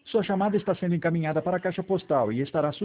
Sua chamada está sendo encaminhada para a caixa postal e estará